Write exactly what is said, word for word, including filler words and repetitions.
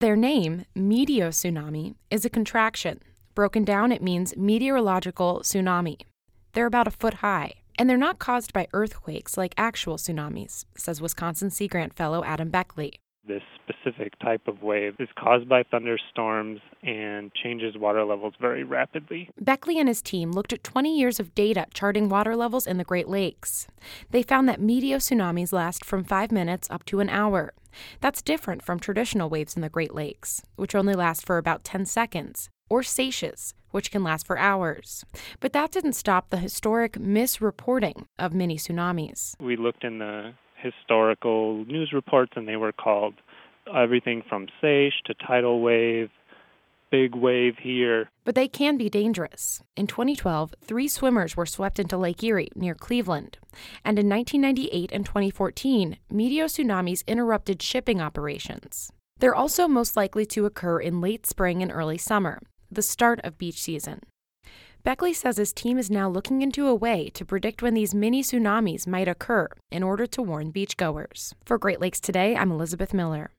Their name, meteotsunami, is a contraction. Broken down, it means meteorological tsunami. They're about a foot high, and they're not caused by earthquakes like actual tsunamis, says Wisconsin Sea Grant fellow Adam Beckley. This specific type of wave is caused by thunderstorms and changes water levels very rapidly. Beckley and his team looked at twenty years of data charting water levels in the Great Lakes. They found that meteotsunamis last from five minutes up to an hour. That's different from traditional waves in the Great Lakes, which only last for about ten seconds, or seiches, which can last for hours. But that didn't stop the historic misreporting of mini tsunamis. We looked in the historical news reports, and they were called everything from seiche to tidal wave, big wave here. But they can be dangerous. In twenty twelve, three swimmers were swept into Lake Erie near Cleveland. And in nineteen ninety-eight and twenty fourteen, meteotsunamis interrupted shipping operations. They're also most likely to occur in late spring and early summer, the start of beach season. Beckley says his team is now looking into a way to predict when these mini tsunamis might occur in order to warn beachgoers. For Great Lakes Today, I'm Elizabeth Miller.